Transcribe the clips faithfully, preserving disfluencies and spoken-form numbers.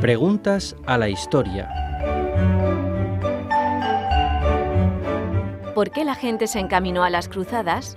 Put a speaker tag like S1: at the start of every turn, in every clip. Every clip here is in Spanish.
S1: Preguntas a la historia.
S2: ¿Por qué la gente se encaminó a las cruzadas?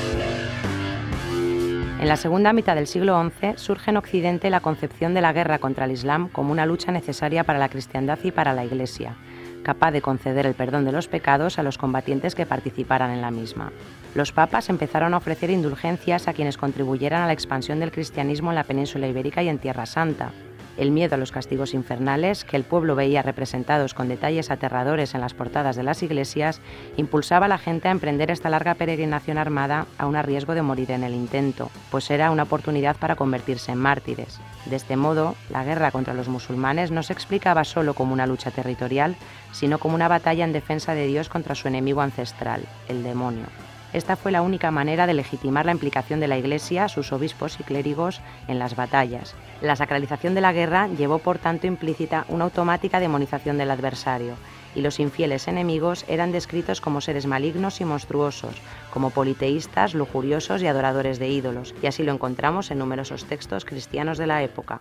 S3: En la segunda mitad del siglo once surge en Occidente la concepción de la guerra contra el Islam como una lucha necesaria para la cristiandad y para la Iglesia, capaz de conceder el perdón de los pecados a los combatientes que participaran en la misma. Los papas empezaron a ofrecer indulgencias a quienes contribuyeran a la expansión del cristianismo en la península ibérica y en Tierra Santa. El miedo a los castigos infernales, que el pueblo veía representados con detalles aterradores en las portadas de las iglesias, impulsaba a la gente a emprender esta larga peregrinación armada aun a riesgo de morir en el intento, pues era una oportunidad para convertirse en mártires. De este modo, la guerra contra los musulmanes no se explicaba solo como una lucha territorial, sino como una batalla en defensa de Dios contra su enemigo ancestral, el demonio. Esta fue la única manera de legitimar la implicación de la Iglesia, sus obispos y clérigos en las batallas. La sacralización de la guerra llevó por tanto implícita una automática demonización del adversario, y los infieles enemigos eran descritos como seres malignos y monstruosos, como politeístas, lujuriosos y adoradores de ídolos, y así lo encontramos en numerosos textos cristianos de la época.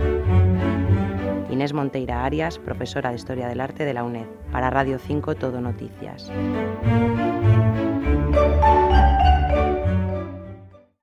S3: Inés Monteira Arias, profesora de Historia del Arte de la UNED, para Radio cinco Todo Noticias.